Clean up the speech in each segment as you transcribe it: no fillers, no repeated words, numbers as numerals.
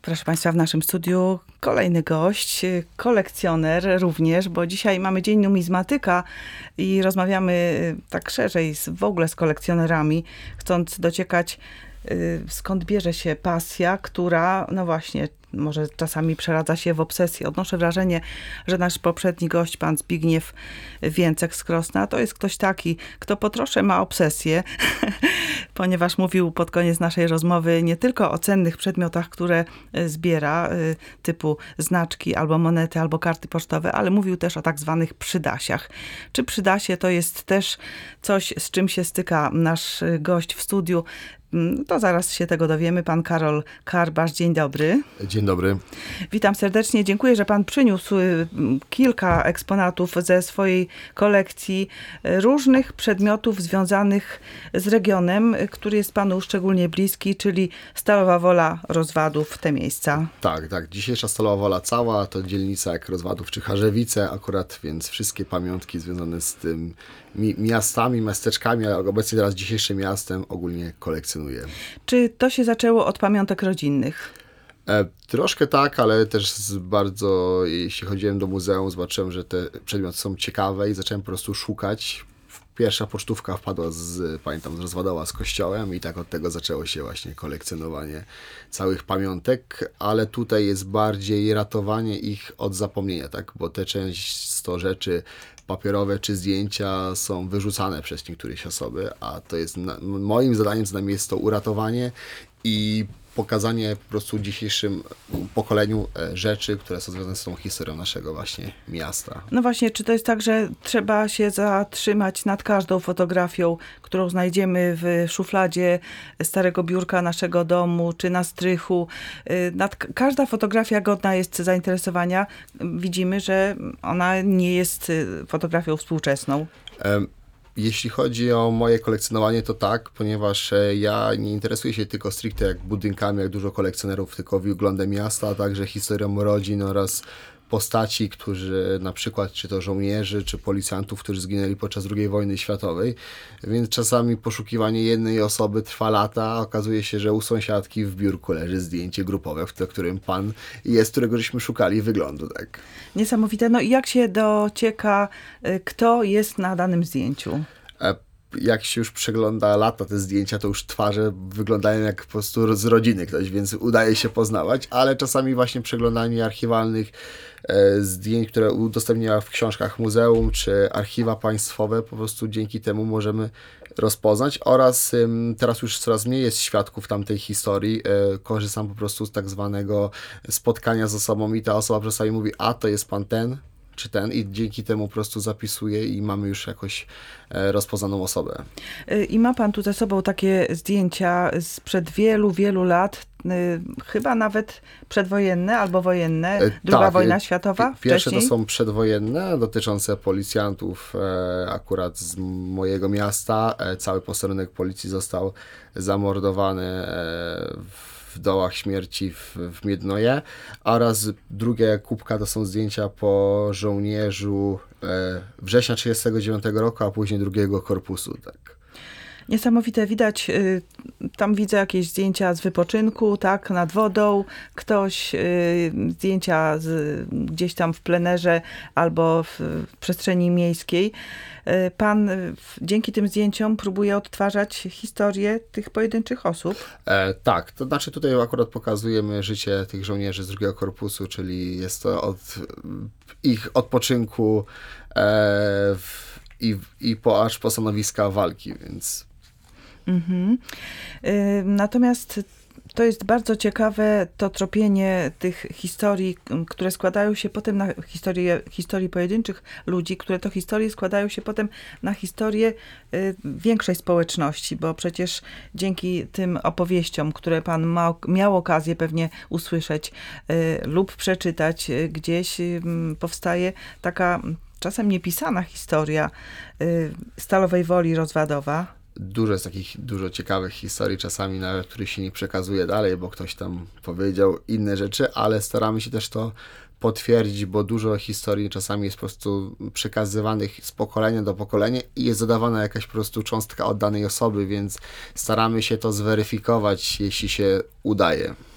Proszę Państwa, w naszym studiu kolejny gość, kolekcjoner również, bo dzisiaj mamy Dzień Numizmatyka i rozmawiamy tak szerzej w ogóle z kolekcjonerami, chcąc dociekać, skąd bierze się pasja, która, no właśnie, może czasami przeradza się w obsesję. Odnoszę wrażenie, że nasz poprzedni gość, pan Zbigniew Więcek z Krosna, to jest ktoś taki, kto po trosze ma obsesję, ponieważ mówił pod koniec naszej rozmowy nie tylko o cennych przedmiotach, które zbiera, typu znaczki, albo monety, albo karty pocztowe, ale mówił też o tak zwanych przydasiach. Czy przydasie to jest też coś, z czym się styka nasz gość w studiu? To zaraz się tego dowiemy. Pan Karol Karbasz, dzień dobry. Dzień dobry. Witam serdecznie. Dziękuję, że pan przyniósł kilka eksponatów ze swojej kolekcji różnych przedmiotów związanych z regionem, który jest panu szczególnie bliski, czyli Stalowa Wola, Rozwadów, te miejsca. Tak. Dzisiejsza Stalowa Wola cała to dzielnica jak Rozwadów czy Charzewice akurat, więc wszystkie pamiątki związane z tym miastami, miasteczkami, a obecnie teraz dzisiejszym miastem ogólnie kolekcjonuję. Czy to się zaczęło od pamiątek rodzinnych? Troszkę tak, ale też bardzo, jeśli chodziłem do muzeum, zobaczyłem, że te przedmioty są ciekawe i zacząłem po prostu szukać. Pierwsza pocztówka wpadła pamiętam, z Rozwadowa, z kościołem i tak od tego zaczęło się właśnie kolekcjonowanie całych pamiątek, ale tutaj jest bardziej ratowanie ich od zapomnienia, tak? Bo te często rzeczy papierowe czy zdjęcia są wyrzucane przez niektórych osoby, a to jest moim zadaniem, co najmniej jest to uratowanie i pokazanie po prostu dzisiejszym pokoleniu rzeczy, które są związane z tą historią naszego właśnie miasta. No właśnie, czy to jest tak, że trzeba się zatrzymać nad każdą fotografią, którą znajdziemy w szufladzie starego biurka naszego domu, czy na strychu? Każda fotografia godna jest zainteresowania. Widzimy, że ona nie jest fotografią współczesną. Jeśli chodzi o moje kolekcjonowanie, to tak, ponieważ ja nie interesuję się tylko stricte jak budynkami, jak dużo kolekcjonerów, tylko wyglądem miasta, a także historią rodzin oraz postaci, którzy na przykład, czy to żołnierzy, czy policjantów, którzy zginęli podczas II wojny światowej, więc czasami poszukiwanie jednej osoby trwa lata, a okazuje się, że u sąsiadki w biurku leży zdjęcie grupowe, w którym pan jest, którego żeśmy szukali wyglądu, tak. Niesamowite. No i jak się docieka, kto jest na danym zdjęciu? Jak się już przegląda lata te zdjęcia, to już twarze wyglądają jak po prostu z rodziny ktoś, więc udaje się poznawać, ale czasami właśnie przeglądanie archiwalnych zdjęć, które udostępniała w książkach muzeum, czy archiwa państwowe, po prostu dzięki temu możemy rozpoznać oraz teraz już coraz mniej jest świadków tamtej historii. Korzystam po prostu z tak zwanego spotkania z osobą i ta osoba czasami mówi, a to jest pan ten, czy ten i dzięki temu po prostu zapisuję i mamy już jakoś rozpoznaną osobę. I ma pan tu ze sobą takie zdjęcia sprzed wielu, wielu lat, chyba nawet przedwojenne albo wojenne, II wojna światowa Pierwsze wcześniej? to są przedwojenne, dotyczące policjantów akurat z mojego miasta. Cały posterunek policji został zamordowany w dołach śmierci w Miednoje, oraz drugie kubka to są zdjęcia po żołnierzu września 1939 roku, a później drugiego korpusu. Tak. Niesamowite, widać, tam widzę jakieś zdjęcia z wypoczynku, tak, nad wodą, ktoś, zdjęcia gdzieś tam w plenerze albo w przestrzeni miejskiej. Pan dzięki tym zdjęciom próbuje odtwarzać historię tych pojedynczych osób? Tak, to znaczy tutaj akurat pokazujemy życie tych żołnierzy z drugiego korpusu, czyli jest to od ich odpoczynku aż po stanowiska walki, więc... Mhm. Natomiast to jest bardzo ciekawe, to tropienie tych historii, które składają się potem na historii pojedynczych ludzi, które to historie składają się potem na historię większej społeczności, bo przecież dzięki tym opowieściom, które pan miał okazję pewnie usłyszeć lub przeczytać gdzieś, powstaje taka czasem niepisana historia Stalowej Woli, Rozwadowa. Dużo jest dużo ciekawych historii, czasami nawet, których się nie przekazuje dalej, bo ktoś tam powiedział inne rzeczy, ale staramy się też to potwierdzić, bo dużo historii czasami jest po prostu przekazywanych z pokolenia do pokolenia i jest zadawana jakaś po prostu cząstka od danej osoby, więc staramy się to zweryfikować, jeśli się udaje.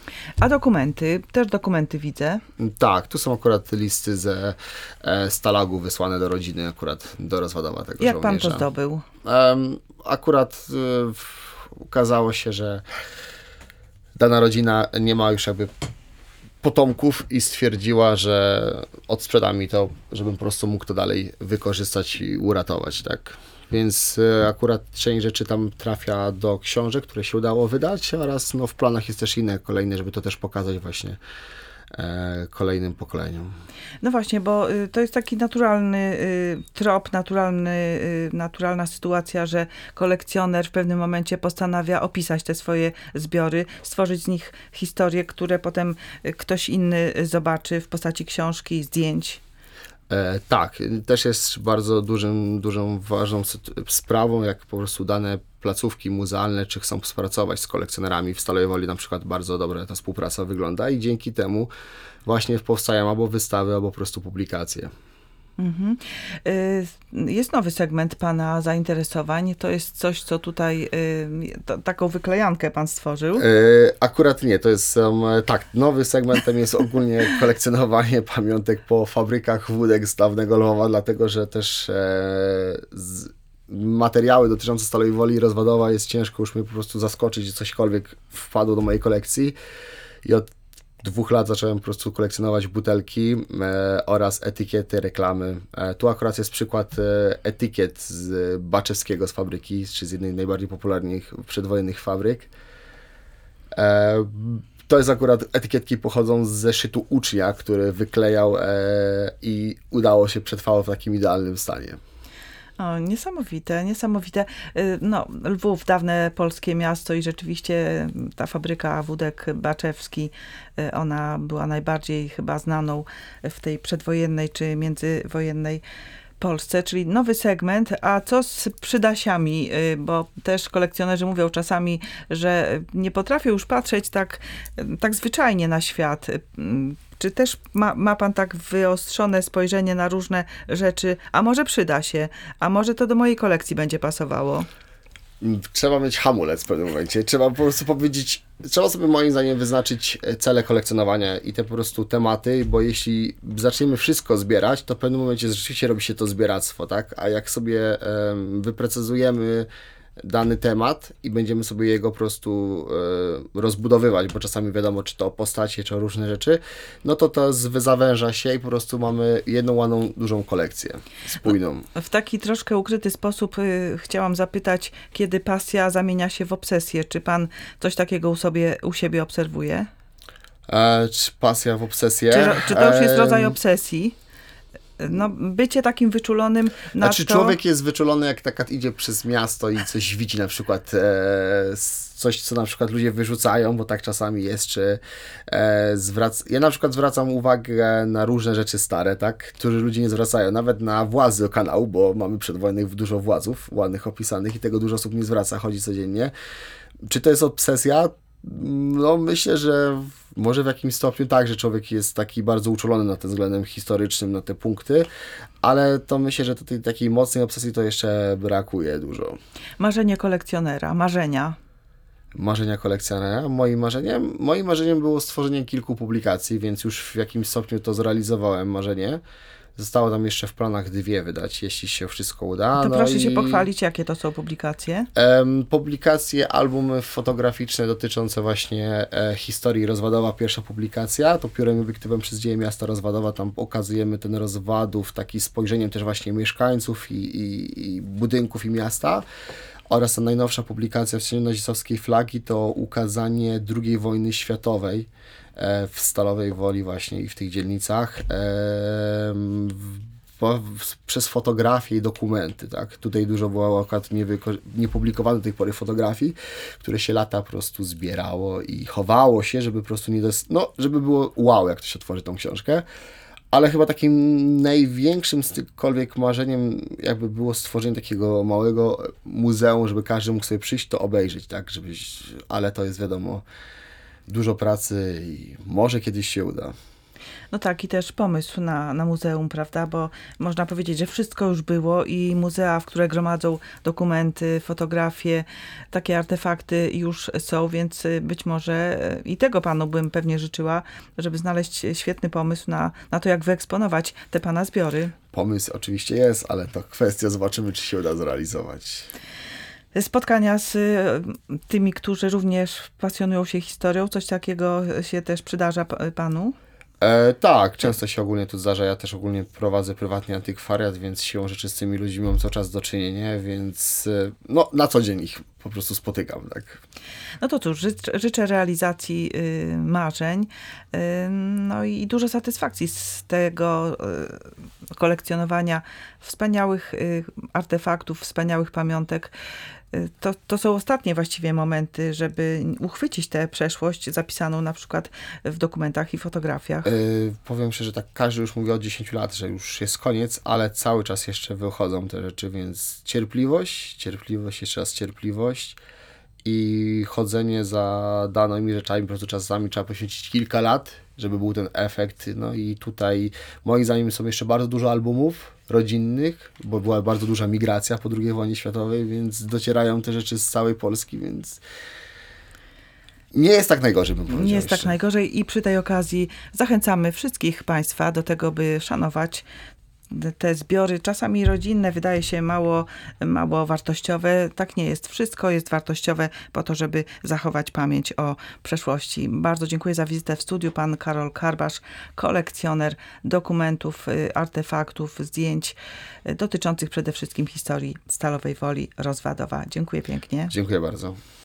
A dokumenty? Też dokumenty widzę. Tak, tu są akurat listy ze Stalagu wysłane do rodziny, akurat do Rozwadowa tego Jak pan żołnierza. to zdobył? Akurat okazało się, że dana rodzina nie ma już jakby potomków i stwierdziła, że odsprzeda mi to, żebym po prostu mógł to dalej wykorzystać i uratować, tak. Więc akurat część rzeczy tam trafia do książek, które się udało wydać, oraz no, w planach jest też inne, kolejne, żeby to też pokazać właśnie kolejnym pokoleniom. No właśnie, bo to jest taki naturalny trop, naturalna sytuacja, że kolekcjoner w pewnym momencie postanawia opisać te swoje zbiory, stworzyć z nich historie, które potem ktoś inny zobaczy w postaci książki, zdjęć. Tak, też jest bardzo dużą, ważną sprawą, jak po prostu dane placówki muzealne, czy chcą współpracować z kolekcjonerami. W Stalowej Woli na przykład bardzo dobrze ta współpraca wygląda i dzięki temu właśnie powstają albo wystawy, albo po prostu publikacje. Mhm. Jest nowy segment pana zainteresowań. To jest coś, co tutaj taką wyklejankę pan stworzył. Akurat nie, to jest tak, nowy segmentem jest ogólnie kolekcjonowanie pamiątek po fabrykach wódek z dawnego Lwowa, dlatego że też materiały dotyczące Stalowej Woli i Rozwadowa jest ciężko już mnie po prostu zaskoczyć, że cośkolwiek wpadło do mojej kolekcji i od 2 lat zacząłem po prostu kolekcjonować butelki oraz etykiety, reklamy. Tu akurat jest przykład etykiet z Baczewskiego z fabryki, czy z jednej z najbardziej popularnych przedwojennych fabryk. To jest akurat, etykietki pochodzą z zeszytu ucznia, który wyklejał i udało się przetrwało w takim idealnym stanie. O, niesamowite. No, Lwów, dawne polskie miasto i rzeczywiście ta fabryka wódek Baczewski, ona była najbardziej chyba znaną w tej przedwojennej czy międzywojennej Polsce, czyli nowy segment. A co z przydasiami? Bo też kolekcjonerzy mówią czasami, że nie potrafią już patrzeć tak zwyczajnie na świat. Czy też ma pan tak wyostrzone spojrzenie na różne rzeczy, a może przyda się, a może to do mojej kolekcji będzie pasowało? Trzeba mieć hamulec w pewnym momencie. Trzeba po prostu powiedzieć, trzeba sobie moim zdaniem wyznaczyć cele kolekcjonowania i te po prostu tematy, bo jeśli zaczniemy wszystko zbierać, to w pewnym momencie rzeczywiście robi się to zbieractwo, tak? A jak sobie wyprecyzujemy dany temat i będziemy sobie jego po prostu rozbudowywać, bo czasami wiadomo, czy to postacie, czy różne rzeczy, no to zawęża się i po prostu mamy jedną ładną, dużą kolekcję spójną. W taki troszkę ukryty sposób chciałam zapytać, kiedy pasja zamienia się w obsesję. Czy pan coś takiego u siebie obserwuje? Czy pasja w obsesję? Czy to już jest rodzaj obsesji? No, bycie takim wyczulonym na Znaczy, to... człowiek jest wyczulony, jak taka idzie przez miasto i coś widzi, na przykład coś, co na przykład ludzie wyrzucają, bo tak czasami jest, czy ja na przykład zwracam uwagę na różne rzeczy stare, tak, które ludzie nie zwracają, nawet na włazy kanału, bo mamy przedwojennych dużo włazów ładnych opisanych i tego dużo osób nie zwraca, chodzi codziennie. Czy to jest obsesja? No, myślę, że może w jakimś stopniu tak, że człowiek jest taki bardzo uczulony na tym względem historycznym, na te punkty, ale to myślę, że tej takiej mocnej obsesji to jeszcze brakuje dużo. Marzenie kolekcjonera, marzenia. Marzenia kolekcjonera. Moim marzeniem było stworzenie kilku publikacji, więc już w jakimś stopniu to zrealizowałem marzenie. Zostało tam jeszcze w planach 2 wydać, jeśli się wszystko uda. To proszę się pochwalić, jakie to są publikacje? Publikacje, albumy fotograficzne dotyczące właśnie historii Rozwadowa, pierwsza publikacja, to Piórem i obiektywem przez dzieje miasta Rozwadowa, tam pokazujemy ten Rozwadów taki spojrzeniem też właśnie mieszkańców i budynków i miasta. Oraz ta najnowsza publikacja w cieniu nazistowskiej flagi to ukazanie II wojny światowej w Stalowej Woli właśnie i w tych dzielnicach przez fotografie i dokumenty, tak? Tutaj dużo było akurat niepublikowanych do tej pory fotografii, które się lata po prostu zbierało i chowało się, żeby po prostu żeby było wow, jak to się otworzy tą książkę. Ale chyba takim największym z tychkolwiek marzeniem jakby było stworzenie takiego małego muzeum, żeby każdy mógł sobie przyjść, to obejrzeć, tak? Ale to jest wiadomo dużo pracy i może kiedyś się uda. No tak, i też pomysł na muzeum, prawda, bo można powiedzieć, że wszystko już było i muzea, w które gromadzą dokumenty, fotografie, takie artefakty już są, więc być może i tego panu bym pewnie życzyła, żeby znaleźć świetny pomysł na to, jak wyeksponować te pana zbiory. Pomysł oczywiście jest, ale to kwestia, zobaczymy, czy się uda zrealizować. Spotkania z tymi, którzy również pasjonują się historią, coś takiego się też przydarza panu? Tak, często się ogólnie tu zdarza. Ja też ogólnie prowadzę prywatnie antykwariat, więc siłą rzeczy z tymi ludźmi mam cały czas do czynienia, więc no, na co dzień ich po prostu spotykam, tak. No to cóż, życzę realizacji marzeń, no i dużo satysfakcji z tego kolekcjonowania wspaniałych artefaktów, wspaniałych pamiątek. To są ostatnie właściwie momenty, żeby uchwycić tę przeszłość zapisaną na przykład w dokumentach i fotografiach. Powiem szczerze, tak każdy już mówi od 10 lat, że już jest koniec, ale cały czas jeszcze wychodzą te rzeczy, więc cierpliwość, jeszcze raz cierpliwość i chodzenie za danymi rzeczami, po prostu czasami trzeba poświęcić kilka lat, żeby był ten efekt. No i tutaj moim zdaniem są jeszcze bardzo dużo albumów rodzinnych, bo była bardzo duża migracja po II wojnie światowej, więc docierają te rzeczy z całej Polski, więc nie jest tak najgorzej, bym powiedział. Nie jest jeszcze. tak najgorzej i przy tej okazji zachęcamy wszystkich Państwa do tego, by szanować te zbiory, czasami rodzinne, wydaje się mało wartościowe. Tak nie jest. Wszystko jest wartościowe po to, żeby zachować pamięć o przeszłości. Bardzo dziękuję za wizytę w studiu. Pan Karol Karbasz, kolekcjoner dokumentów, artefaktów, zdjęć dotyczących przede wszystkim historii Stalowej Woli, Rozwadowa. Dziękuję pięknie. Dziękuję bardzo.